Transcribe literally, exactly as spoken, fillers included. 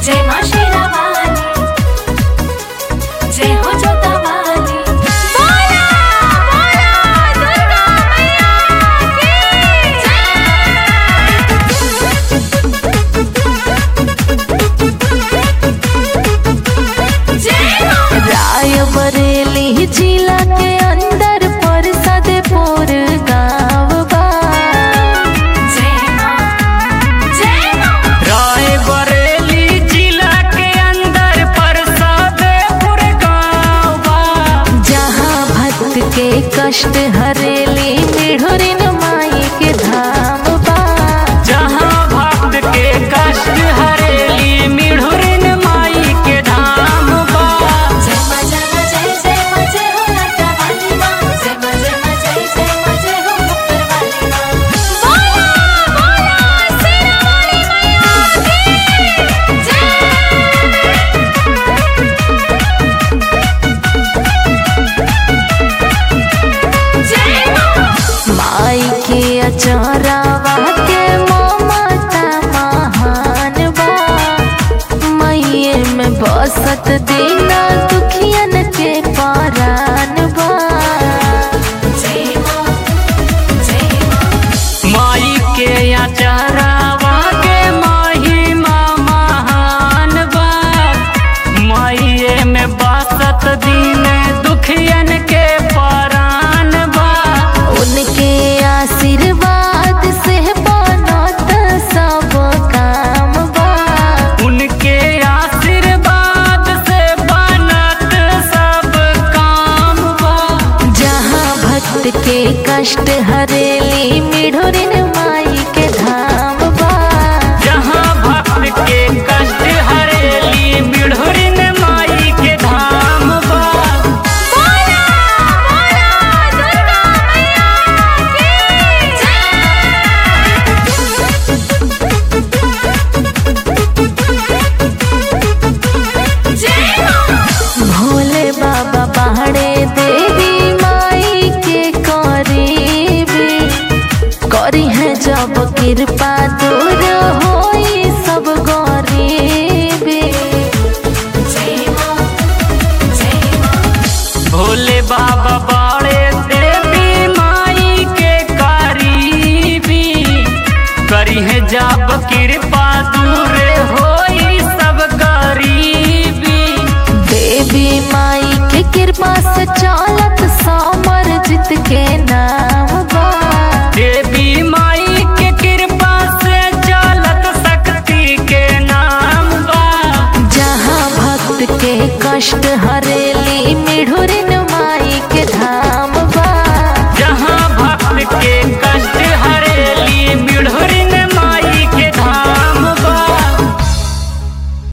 जय मां शेरा वाली, जय हो जोता वाली। बोला बोला दुर्गा मैया की जय। जय मां। रायबरेली जिला के अंदर परसदपुर गाँव बा। जय मां, जय मां। रायबरेली जिला के अंदर परसदपुर गाँव बा। जहाँ भक्त के कष्ट हरेली मिढ़ुरिन माई के धाम बा। जहाँ भक्त के कष्ट हरेली मिढ़ुरिन माई के धाम बा। जय मां, जय मां, जय जय मां, जय हो लाटा वाली मां। जय मां, जय मां, जय जय मां, जय हो मुक्तर वाली मां। बोला बोला शेरा वाली मैया की जय। जय मां। माई के अचरावा के ममता महान बा। मैये में बसत दीना दुखियन के पारान बा। जय मां, जय मां। माई के आचरावा के महिमा महान बा। माइये में बसत दीन दुखियन के परान बा। उनके आशीर्वाद से बनत सब काम बा। उनके आशीर्वाद से बनत सब काम बा। जहाँ भक्त के कष्ट हरेली मिढ़ुरिन माई के धाम बा। जहाँ भक्त के कष्ट हरेली मिढ़ुरिन माई के धाम बा। बोला बोला दुर्गा मैया की जय। जय मां। भोले बाबा पहाड़े देवी माई के करीब करी है जब कृपा दूर होई सब गरीब। जय मां, जय मां। भोले बाबा बड़े देवी माई के करीबी करी है जब कृपा दूर होई सब गरीबी। देवी माई के कृपा से चलत समर जीत के नाम बा। देवी माई के कृपा से चलत शक्ति के नाम बा। जहाँ भक्त के कष्ट हरेली मिढ़ुरिन माई के धाम